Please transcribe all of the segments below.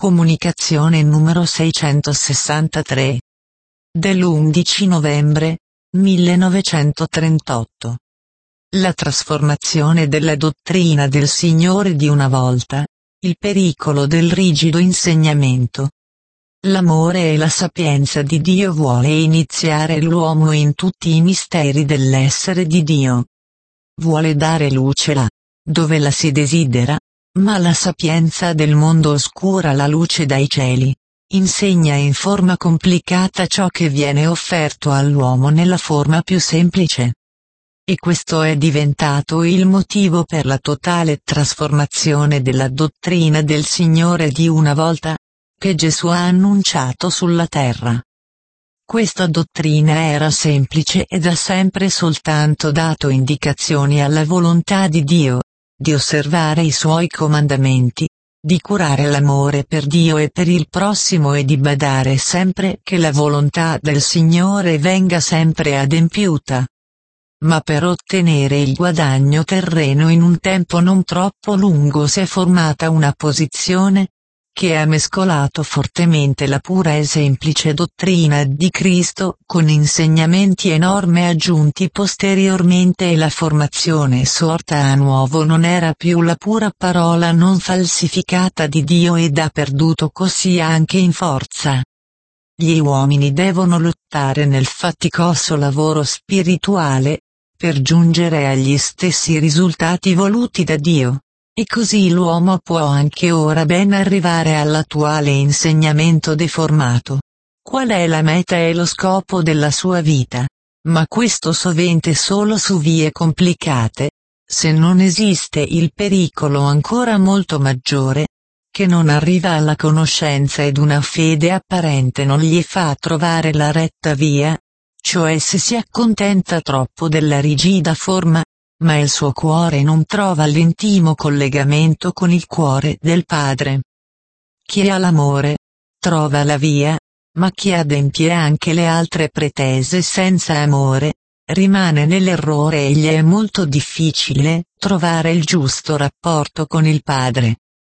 Comunicazione numero 663. Dell'11 novembre 1938. La trasformazione della dottrina del Signore di una volta, il pericolo del rigido insegnamento. L'amore e la sapienza di Dio vuole iniziare l'uomo in tutti i misteri dell'essere di Dio. Vuole dare luce là, dove la si desidera, ma la sapienza del mondo oscura la luce dai cieli, insegna in forma complicata ciò che viene offerto all'uomo nella forma più semplice. E questo è diventato il motivo per la totale trasformazione della dottrina del Signore di una volta, che Gesù ha annunciato sulla terra. Questa dottrina era semplice ed ha sempre soltanto dato indicazioni alla volontà di Dio, di osservare i suoi comandamenti, di curare l'amore per Dio e per il prossimo e di badare sempre che la volontà del Signore venga sempre adempiuta. Ma per ottenere il guadagno terreno in un tempo non troppo lungo si è formata una posizione, che ha mescolato fortemente la pura e semplice dottrina di Cristo con insegnamenti enormi aggiunti posteriormente e la formazione sorta a nuovo non era più la pura parola non falsificata di Dio ed ha perduto così anche in forza. Gli uomini devono lottare nel faticoso lavoro spirituale, per giungere agli stessi risultati voluti da Dio. E così l'uomo può anche ora ben arrivare all'attuale insegnamento deformato. Qual è la meta e lo scopo della sua vita? Ma questo sovente solo su vie complicate, se non esiste il pericolo ancora molto maggiore, che non arriva alla conoscenza ed una fede apparente non gli fa trovare la retta via, cioè se si accontenta troppo della rigida forma, ma il suo cuore non trova l'intimo collegamento con il cuore del Padre. Chi ha l'amore, trova la via, ma chi adempie anche le altre pretese senza amore, rimane nell'errore e gli è molto difficile trovare il giusto rapporto con il Padre.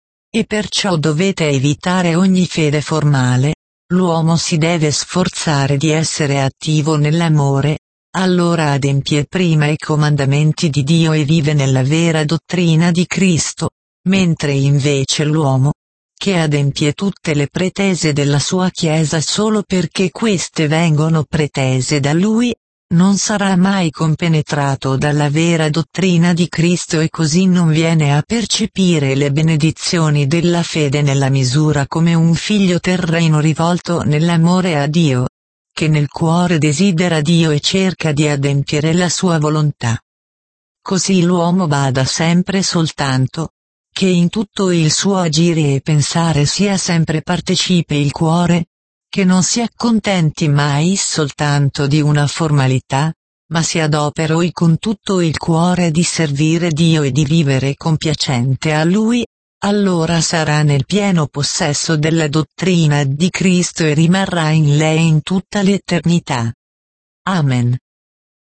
E perciò dovete evitare ogni fede formale, l'uomo si deve sforzare di essere attivo nell'amore, allora adempie prima i comandamenti di Dio e vive nella vera dottrina di Cristo, mentre invece l'uomo, che adempie tutte le pretese della sua Chiesa solo perché queste vengono pretese da lui, non sarà mai compenetrato dalla vera dottrina di Cristo e così non viene a percepire le benedizioni della fede nella misura come un figlio terreno rivolto nell'amore a Dio, che nel cuore desidera Dio e cerca di adempiere la sua volontà. Così l'uomo bada sempre soltanto, che in tutto il suo agire e pensare sia sempre partecipe il cuore, che non si accontenti mai soltanto di una formalità, ma si adoperi con tutto il cuore di servire Dio e di vivere compiacente a Lui, allora sarà nel pieno possesso della dottrina di Cristo e rimarrà in lei in tutta l'eternità. Amen.